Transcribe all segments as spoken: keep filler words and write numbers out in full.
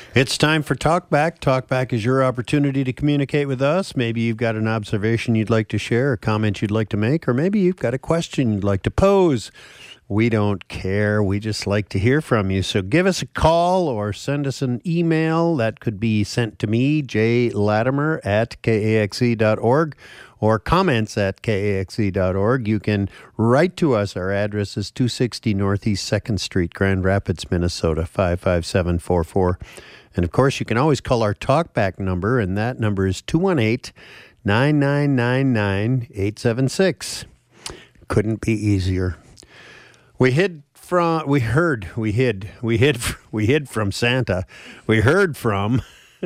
It's time for Talkback. Talkback is your opportunity to communicate with us. Maybe you've got an observation you'd like to share, a comment you'd like to make, or maybe you've got a question you'd like to pose. We don't care. We just like to hear from you. So give us a call or send us an email. That could be sent to me, Jay Latimer at K A X E dot org, or comments at K A X E dot org. You can write to us. Our address is two sixty Northeast second Street, Grand Rapids, Minnesota, five five seven four four. And, of course, you can always call our talkback number, and that number is two one eight, nine nine nine nine, eight seven six. Couldn't be easier. We hid from, we heard, we hid, we hid, we hid from Santa. We heard from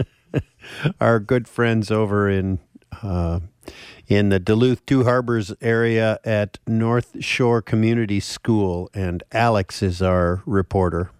our good friends over in uh, in the Duluth Two Harbors area at North Shore Community School, and Alex is our reporter.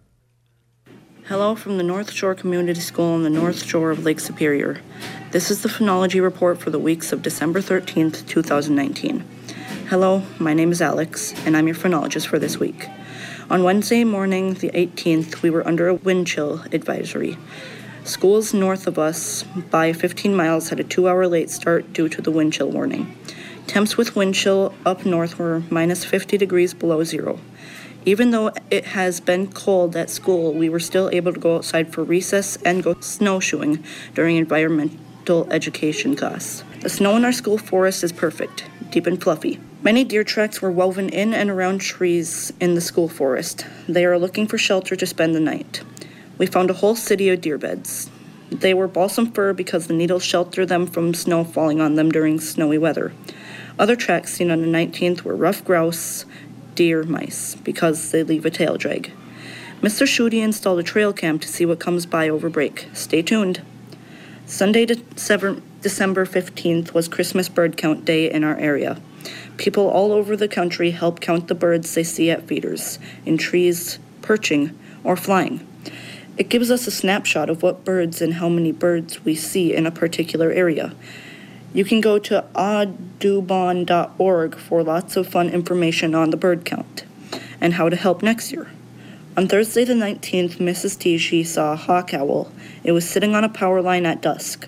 Hello from the North Shore Community School on the North Shore of Lake Superior. This is the phonology report for the weeks of December thirteenth, twenty nineteen. Hello, my name is Alex, and I'm your phonologist for this week. On Wednesday morning, the eighteenth, we were under a wind chill advisory. Schools north of us by fifteen miles had a two-hour late start due to the wind chill warning. Temps with wind chill up north were minus fifty degrees below zero. Even though it has been cold at school, we were still able to go outside for recess and go snowshoeing during environmental education class. The snow in our school forest is perfect, deep and fluffy. Many deer tracks were woven in and around trees in the school forest. They are looking for shelter to spend the night. We found a whole city of deer beds. They were balsam fir because the needles shelter them from snow falling on them during snowy weather. Other tracks seen on the nineteenth were rough grouse, deer, mice, because they leave a tail drag. Mister Schutte installed a trail cam to see what comes by over break. Stay tuned. Sunday, December fifteenth was Christmas bird count day in our area. People all over the country help count the birds they see at feeders, in trees, perching, or flying. It gives us a snapshot of what birds and how many birds we see in a particular area. You can go to audubon dot org for lots of fun information on the bird count and how to help next year. On Thursday the nineteenth, Missus Tichy saw a hawk owl. It was sitting on a power line at dusk.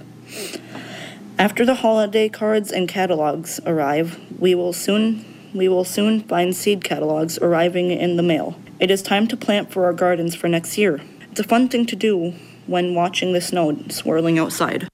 After the holiday cards and catalogs arrive, we will soon we will soon find seed catalogs arriving in the mail. It is time to plant for our gardens for next year. It's a fun thing to do when watching the snow swirling outside.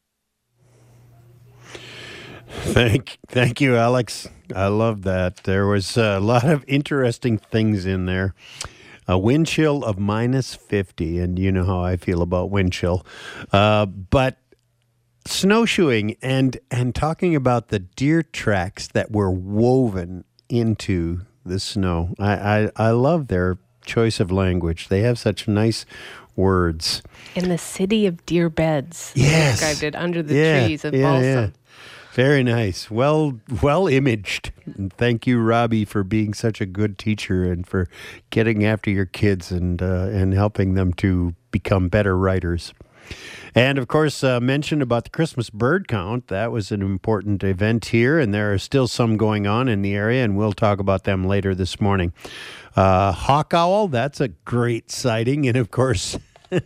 Thank, thank you, Alex. I love that. There was a lot of interesting things in there. A wind chill of minus fifty, and you know how I feel about wind chill. Uh, but snowshoeing and and talking about the deer tracks that were woven into the snow. I, I, I love their choice of language. They have such nice words. In the city of deer beds. Yes. Described it under the yeah, trees of yeah, balsam. Yeah. Very nice. Well, well imaged. And thank you, Robbie, for being such a good teacher and for getting after your kids and uh, and helping them to become better writers. And, of course, uh, mentioned about the Christmas bird count. That was an important event here, and there are still some going on in the area, and we'll talk about them later this morning. Uh, hawk owl, that's a great sighting, and, of course,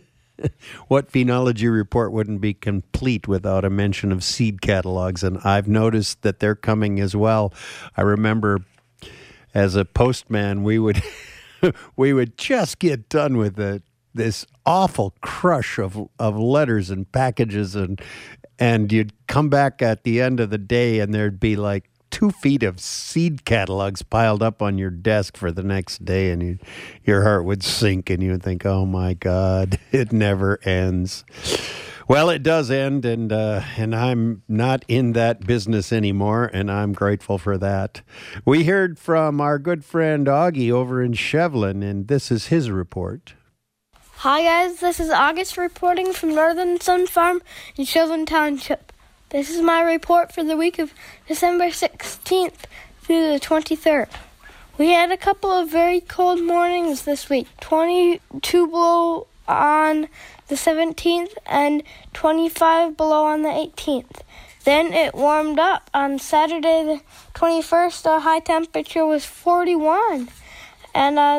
what phenology report wouldn't be complete without a mention of seed catalogs? And I've noticed that they're coming as well. I remember as a postman, we would we would just get done with the, this awful crush of of letters and packages, and and you'd come back at the end of the day, and there'd be like two feet of seed catalogs piled up on your desk for the next day, and you, your heart would sink, and you would think, oh, my God, it never ends. Well, it does end, and uh, and I'm not in that business anymore, and I'm grateful for that. We heard from our good friend Augie over in Shevlin, and this is his report. Hi, guys. This is August reporting from Northern Sun Farm in Shevlin Township. This is my report for the week of December sixteenth through the twenty-third. We had a couple of very cold mornings this week. twenty-two below on the seventeenth and twenty-five below on the eighteenth. Then it warmed up. On Saturday the twenty-first, the high temperature was forty-one. And on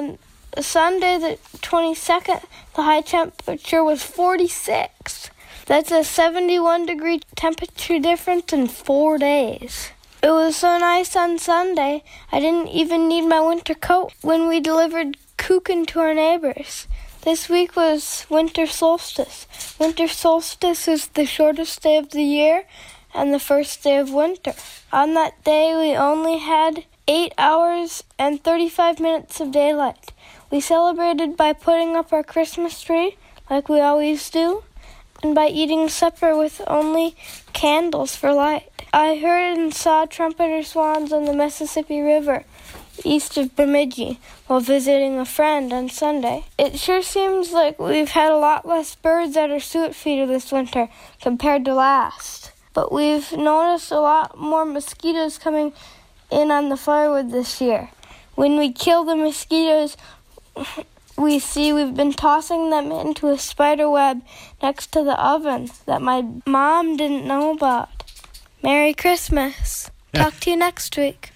Sunday the twenty-second, the high temperature was forty-six. That's a seventy-one degree temperature difference in four days. It was so nice on Sunday, I didn't even need my winter coat when we delivered kuchen to our neighbors. This week was winter solstice. Winter solstice is the shortest day of the year and the first day of winter. On that day, we only had eight hours and thirty-five minutes of daylight. We celebrated by putting up our Christmas tree, like we always do, and by eating supper with only candles for light. I heard and saw trumpeter swans on the Mississippi River, east of Bemidji, while visiting a friend on Sunday. It sure seems like we've had a lot less birds at our suet feeder this winter compared to last. But we've noticed a lot more mosquitoes coming in on the firewood this year. When we kill the mosquitoes, we see we've been tossing them into a spider web next to the oven that my mom didn't know about. Merry Christmas. Talk to you next week.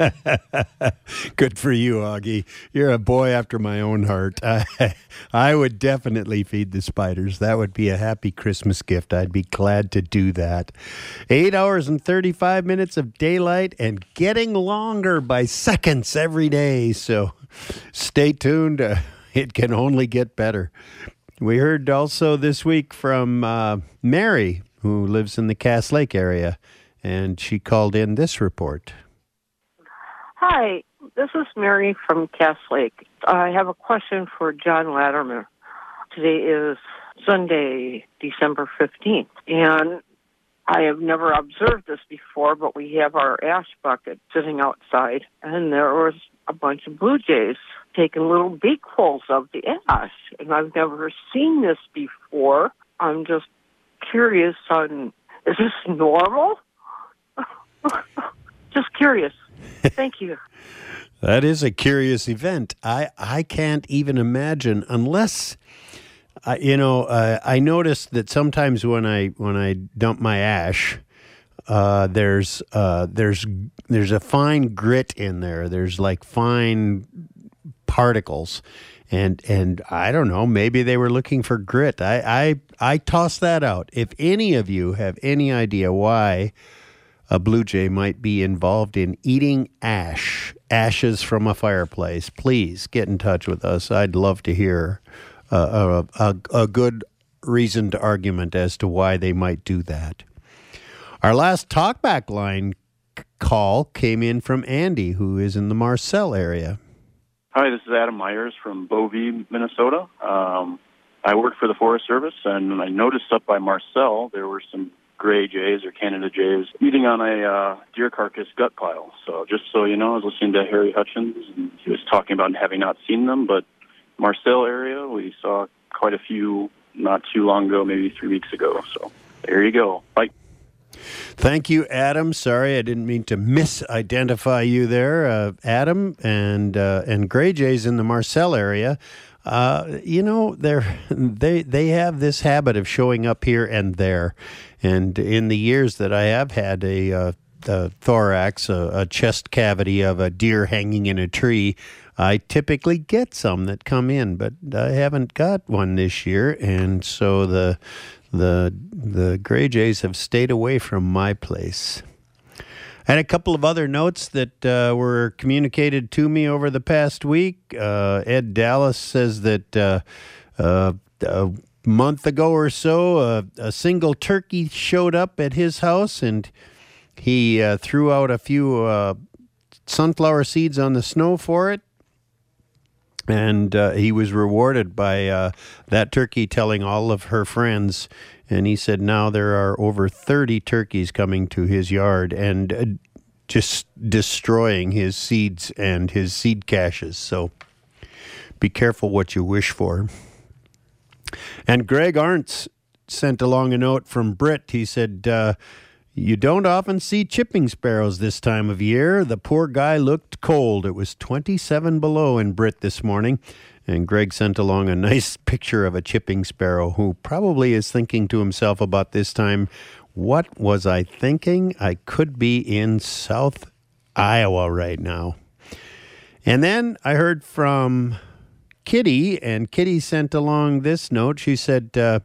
Good for you, Augie. You're a boy after my own heart. I, I would definitely feed the spiders. That would be a happy Christmas gift. I'd be glad to do that. Eight hours and thirty-five minutes of daylight and getting longer by seconds every day. So stay tuned. Uh, it can only get better. We heard also this week from uh, Mary, who lives in the Cass Lake area, and she called in this report. Hi, this is Mary from Cass Lake. I have a question for John Latimer. Today is Sunday, December fifteenth, and I have never observed this before, but we have our ash bucket sitting outside, and there was a bunch of blue jays taking little beakfuls of the ash, and I've never seen this before. I'm just curious on, is this normal? Just curious. Thank you. That is a curious event. I, I can't even imagine unless, uh, you know, uh, I noticed that sometimes when I when I dump my ash, uh, there's uh, there's there's a fine grit in there. There's like fine particles, and and I don't know. Maybe they were looking for grit. I I I toss that out. If any of you have any idea why a blue jay might be involved in eating ash, ashes from a fireplace, please get in touch with us. I'd love to hear uh, a, a, a good reasoned argument as to why they might do that. Our last talkback line call came in from Andy, who is in the Marcel area. Hi, this is Adam Myers from Bovee, Minnesota. Um, I work for the Forest Service, and I noticed up by Marcel there were some gray jays or Canada jays eating on a uh, deer carcass gut pile. So just so you know, I was listening to Harry Hutchins, and he was talking about having not seen them, but Marcel area, we saw quite a few not too long ago, maybe three weeks ago. So there you go. Bye. Thank you, Adam. Sorry, I didn't mean to misidentify you there, uh, Adam. And uh, and gray jays in the Marcel area, uh, you know, they're they they have this habit of showing up here and there. And in the years that I have had a, uh, a thorax, a, a chest cavity of a deer hanging in a tree, I typically get some that come in, but I haven't got one this year, and so the the the gray jays have stayed away from my place. And a couple of other notes that uh, were communicated to me over the past week. Uh, Ed Dallas says that uh, uh, a month ago or so, uh, a single turkey showed up at his house, and he uh, threw out a few uh, sunflower seeds on the snow for it. And uh, he was rewarded by uh, that turkey telling all of her friends. And he said now there are over thirty turkeys coming to his yard and uh, just destroying his seeds and his seed caches. So be careful what you wish for. And Greg Arntz sent along a note from Britt. He said, uh, you don't often see chipping sparrows this time of year. The poor guy looked cold. It was twenty-seven below in Britt this morning. And Greg sent along a nice picture of a chipping sparrow who probably is thinking to himself about this time, what was I thinking? I could be in South Iowa right now. And then I heard from Kitty, and Kitty sent along this note. She said, uh,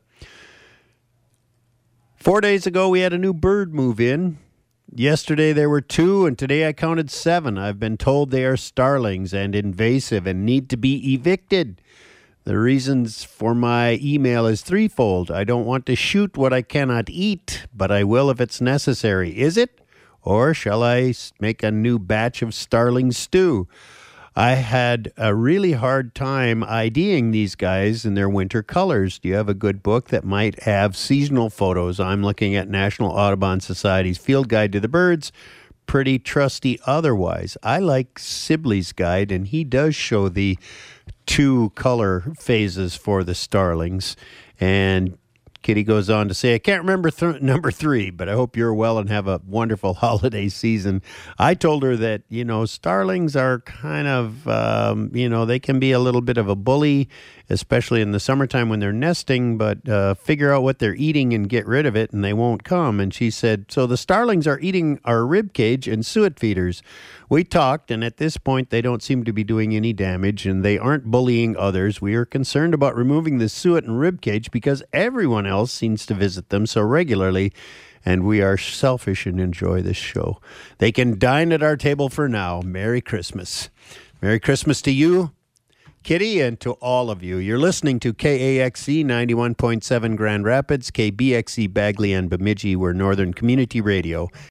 four days ago we had a new bird move in. Yesterday there were two, and today I counted seven. I've been told they are starlings and invasive and need to be evicted. The reasons for my email is threefold. I don't want to shoot what I cannot eat, but I will if it's necessary. Is it? Or shall I make a new batch of starling stew? I had a really hard time IDing these guys in their winter colors. Do you have a good book that might have seasonal photos? I'm looking at National Audubon Society's Field Guide to the Birds. Pretty trusty otherwise. I like Sibley's guide, and he does show the two color phases for the starlings. And Kitty goes on to say, I can't remember th- number three, but I hope you're well and have a wonderful holiday season. I told her that, you know, starlings are kind of, um, you know, they can be a little bit of a bully, especially in the summertime when they're nesting, but uh, figure out what they're eating and get rid of it and they won't come. And she said, so the starlings are eating our rib cage and suet feeders. We talked, and at this point, they don't seem to be doing any damage, and they aren't bullying others. We are concerned about removing the suet and rib cage because everyone else seems to visit them so regularly, and we are selfish and enjoy this show. They can dine at our table for now. Merry Christmas. Merry Christmas to you, Kitty, and to all of you. You're listening to K A X E ninety-one point seven Grand Rapids, K B X E Bagley and Bemidji. We're Northern Community Radio.